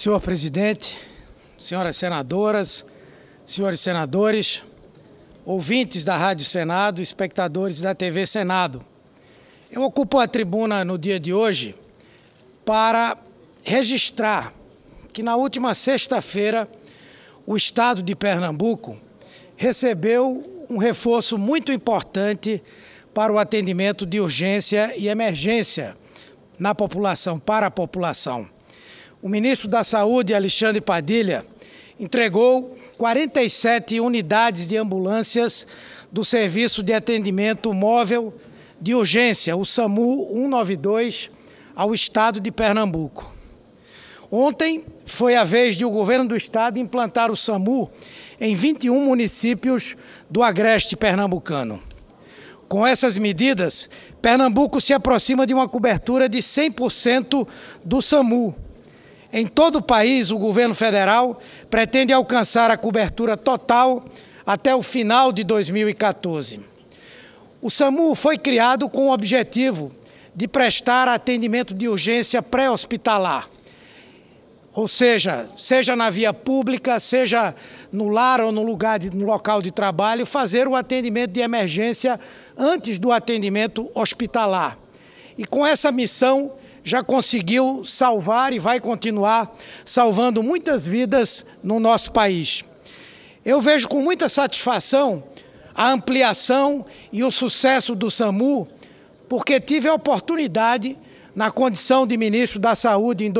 Senhor presidente, senhoras senadoras, senhores senadores, ouvintes da Rádio Senado, espectadores da TV Senado. Eu ocupo a tribuna no dia de hoje para registrar que na última sexta-feira o Estado de Pernambuco recebeu um reforço muito importante para o atendimento de urgência e emergência na população, para a população. O ministro da Saúde, Alexandre Padilha, entregou 47 unidades de ambulâncias do Serviço de Atendimento Móvel de Urgência, o SAMU 192, ao Estado de Pernambuco. Ontem foi a vez de o governo do Estado implantar o SAMU em 21 municípios do agreste pernambucano. Com essas medidas, Pernambuco se aproxima de uma cobertura de 100% do SAMU. Em todo o país, o governo federal pretende alcançar a cobertura total até o final de 2014. O SAMU foi criado com o objetivo de prestar atendimento de urgência pré-hospitalar, ou seja na via pública, seja no lar ou no local de trabalho, fazer o atendimento de emergência antes do atendimento hospitalar. E com essa missão já conseguiu salvar e vai continuar salvando muitas vidas no nosso país. Eu vejo com muita satisfação a ampliação e o sucesso do SAMU, porque tive a oportunidade, na condição de ministro da Saúde em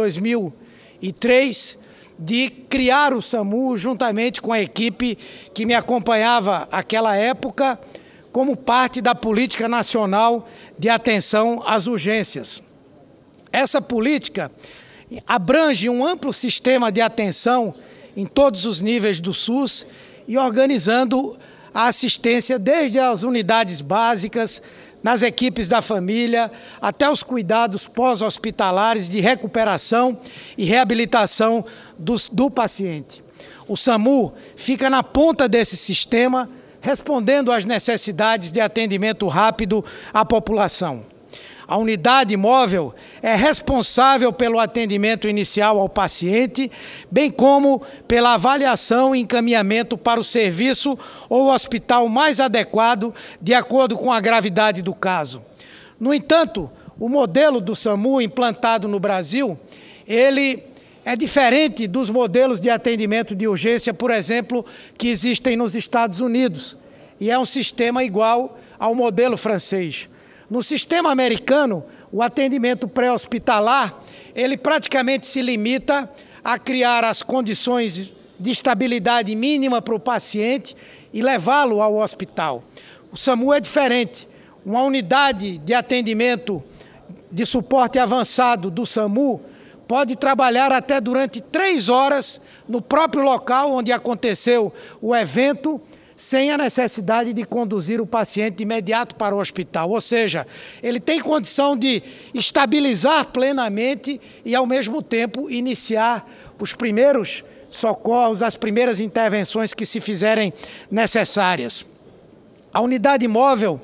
2003, de criar o SAMU juntamente com a equipe que me acompanhava naquela época, como parte da Política Nacional de Atenção às Urgências. Essa política abrange um amplo sistema de atenção em todos os níveis do SUS e organizando a assistência desde as unidades básicas, nas equipes da família, até os cuidados pós-hospitalares de recuperação e reabilitação do paciente. O SAMU fica na ponta desse sistema, respondendo às necessidades de atendimento rápido à população. A unidade móvel é responsável pelo atendimento inicial ao paciente, bem como pela avaliação e encaminhamento para o serviço ou hospital mais adequado, de acordo com a gravidade do caso. No entanto, o modelo do SAMU implantado no Brasil, ele é diferente dos modelos de atendimento de urgência, por exemplo, que existem nos Estados Unidos, e é um sistema igual ao modelo francês. No sistema americano, o atendimento pré-hospitalar, ele praticamente se limita a criar as condições de estabilidade mínima para o paciente e levá-lo ao hospital. O SAMU é diferente. Uma unidade de atendimento de suporte avançado do SAMU pode trabalhar até durante 3 horas no próprio local onde aconteceu o evento, sem a necessidade de conduzir o paciente de imediato para o hospital. Ou seja, ele tem condição de estabilizar plenamente e, ao mesmo tempo, iniciar os primeiros socorros, as primeiras intervenções que se fizerem necessárias. A unidade móvel,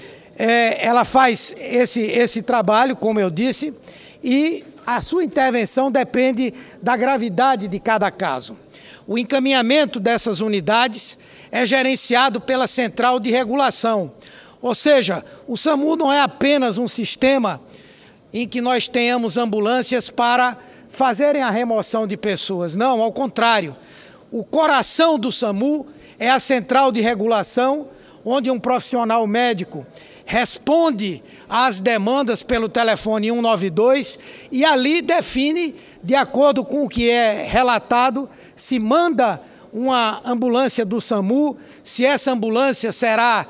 ela faz esse trabalho, como eu disse, e a sua intervenção depende da gravidade de cada caso. O encaminhamento dessas unidades é gerenciado pela Central de Regulação. Ou seja, o SAMU não é apenas um sistema em que nós tenhamos ambulâncias para fazerem a remoção de pessoas. Não, ao contrário. O coração do SAMU é a Central de Regulação, onde um profissional médico responde às demandas pelo telefone 192 e ali define, de acordo com o que é relatado, se manda uma ambulância do SAMU, se essa ambulância será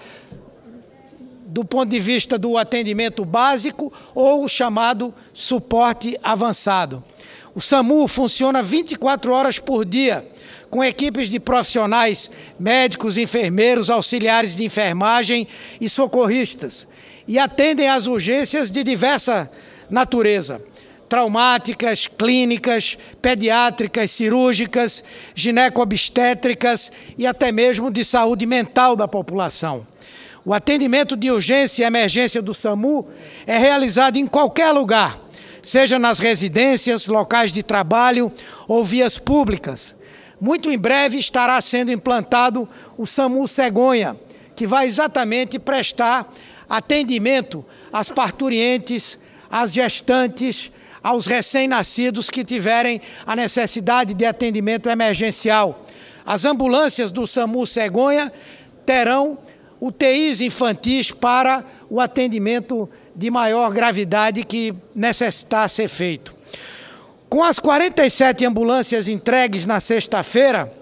do ponto de vista do atendimento básico ou o chamado suporte avançado. O SAMU funciona 24 horas por dia, com equipes de profissionais médicos, enfermeiros, auxiliares de enfermagem e socorristas, e atendem às urgências de diversa natureza: traumáticas, clínicas, pediátricas, cirúrgicas, gineco-obstétricas e até mesmo de saúde mental da população. O atendimento de urgência e emergência do SAMU é realizado em qualquer lugar, seja nas residências, locais de trabalho ou vias públicas. Muito em breve estará sendo implantado o SAMU Cegonha, que vai exatamente prestar atendimento às parturientes, às gestantes, aos recém-nascidos que tiverem a necessidade de atendimento emergencial. As ambulâncias do SAMU Cegonha terão UTIs infantis para o atendimento de maior gravidade que necessitar ser feito. Com as 47 ambulâncias entregues na sexta-feira,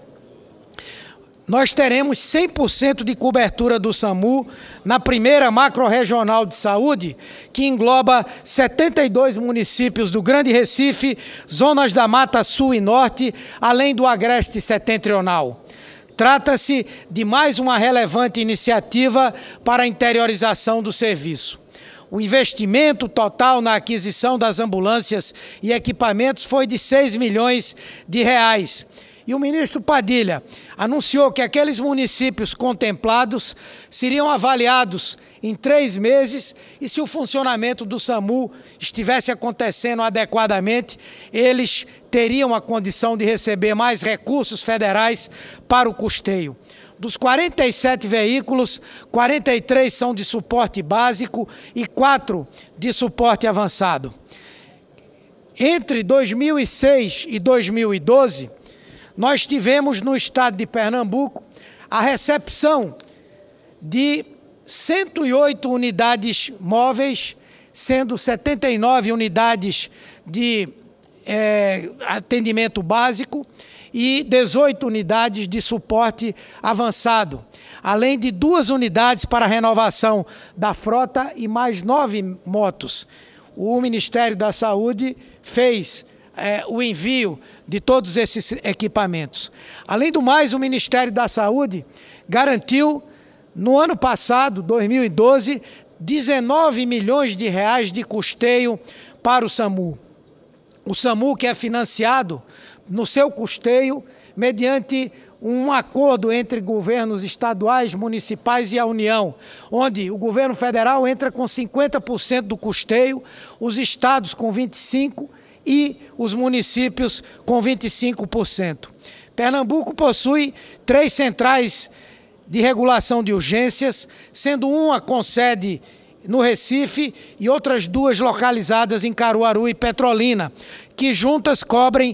nós teremos 100% de cobertura do SAMU na primeira macro-regional de saúde, que engloba 72 municípios do Grande Recife, zonas da Mata Sul e Norte, além do Agreste Setentrional. Trata-se de mais uma relevante iniciativa para a interiorização do serviço. O investimento total na aquisição das ambulâncias e equipamentos foi de R$ 6 milhões. E o ministro Padilha anunciou que aqueles municípios contemplados seriam avaliados em 3 meses e, se o funcionamento do SAMU estivesse acontecendo adequadamente, eles teriam a condição de receber mais recursos federais para o custeio. Dos 47 veículos, 43 são de suporte básico e 4 de suporte avançado. Entre 2006 e 2012, nós tivemos no estado de Pernambuco a recepção de 108 unidades móveis, sendo 79 unidades de atendimento básico e 18 unidades de suporte avançado, além de 2 unidades para renovação da frota e mais 9 motos. O Ministério da Saúde fez o envio de todos esses equipamentos. Além do mais, o Ministério da Saúde garantiu, no ano passado, 2012, R$ 19 milhões de custeio para o SAMU. O SAMU que é financiado no seu custeio mediante um acordo entre governos estaduais, municipais e a União, onde o governo federal entra com 50% do custeio, os estados com 25% e os municípios com 25%. Pernambuco possui 3 centrais de regulação de urgências, sendo uma com sede no Recife e outras 2 localizadas em Caruaru e Petrolina, que juntas cobrem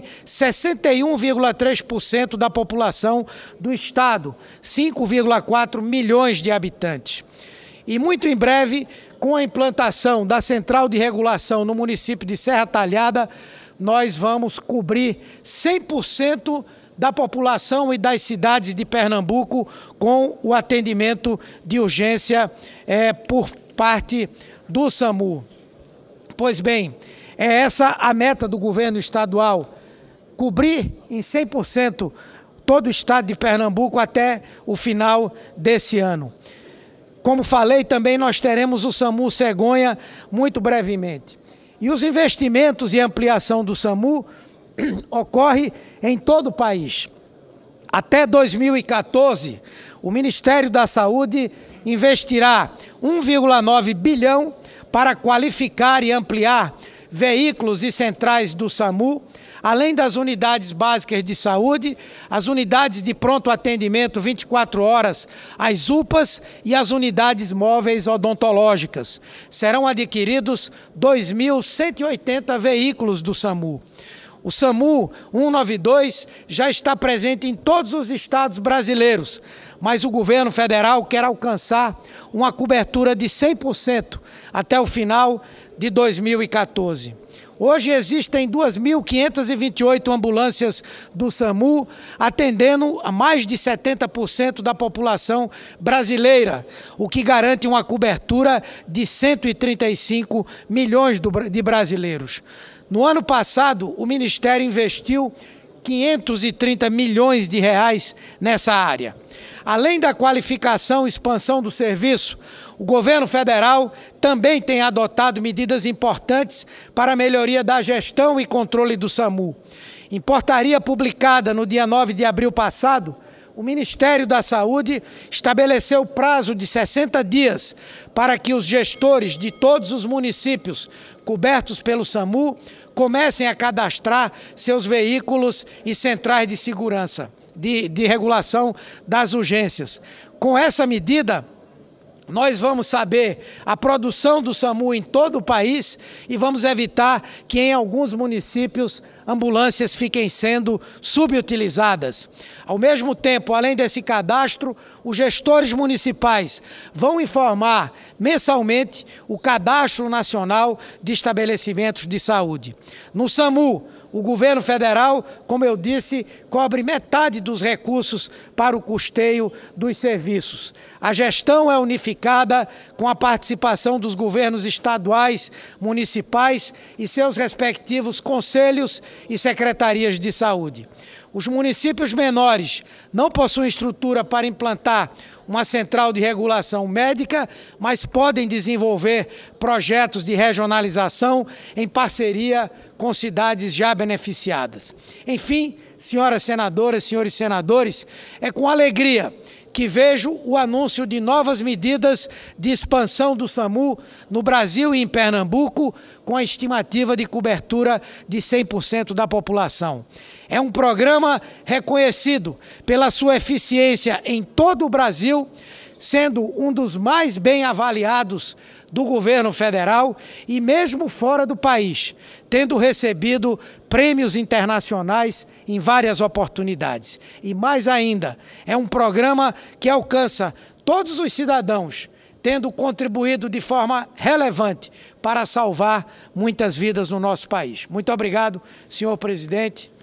61,3% da população do estado, 5,4 milhões de habitantes. E muito em breve, com a implantação da central de regulação no município de Serra Talhada, nós vamos cobrir 100% da população e das cidades de Pernambuco com o atendimento de urgência por parte do SAMU. Pois bem, é essa a meta do governo estadual, cobrir em 100% todo o estado de Pernambuco até o final desse ano. Como falei, também nós teremos o SAMU Cegonha muito brevemente. E os investimentos e ampliação do SAMU ocorre em todo o país. Até 2014, o Ministério da Saúde investirá 1,9 bilhão para qualificar e ampliar veículos e centrais do SAMU, além das unidades básicas de saúde, as unidades de pronto atendimento 24 horas, as UPAs e as unidades móveis odontológicas. Serão adquiridos 2.180 veículos do SAMU. O SAMU 192 já está presente em todos os estados brasileiros, mas o governo federal quer alcançar uma cobertura de 100% até o final de 2014. Hoje existem 2.528 ambulâncias do SAMU, atendendo a mais de 70% da população brasileira, o que garante uma cobertura de 135 milhões de brasileiros. No ano passado, o Ministério investiu 530 milhões de reais nessa área. Além da qualificação e expansão do serviço, o governo federal também tem adotado medidas importantes para a melhoria da gestão e controle do SAMU. Em portaria publicada no dia 9 de abril passado, o Ministério da Saúde estabeleceu prazo de 60 dias para que os gestores de todos os municípios cobertos pelo SAMU comecem a cadastrar seus veículos e centrais de segurança, de regulação das urgências. Com essa medida, nós vamos saber a produção do SAMU em todo o país e vamos evitar que em alguns municípios ambulâncias fiquem sendo subutilizadas. Ao mesmo tempo, além desse cadastro, os gestores municipais vão informar mensalmente o Cadastro Nacional de Estabelecimentos de Saúde. No SAMU, o governo federal, como eu disse, cobre metade dos recursos para o custeio dos serviços. A gestão é unificada com a participação dos governos estaduais, municipais e seus respectivos conselhos e secretarias de saúde. Os municípios menores não possuem estrutura para implantar uma central de regulação médica, mas podem desenvolver projetos de regionalização em parceria com cidades já beneficiadas. Enfim, senhoras senadoras, senhores senadores, é com alegria que vejo o anúncio de novas medidas de expansão do SAMU no Brasil e em Pernambuco, com a estimativa de cobertura de 100% da população. É um programa reconhecido pela sua eficiência em todo o Brasil, sendo um dos mais bem avaliados do governo federal e mesmo fora do país, tendo recebido prêmios internacionais em várias oportunidades. E mais ainda, é um programa que alcança todos os cidadãos, tendo contribuído de forma relevante para salvar muitas vidas no nosso país. Muito obrigado, senhor presidente.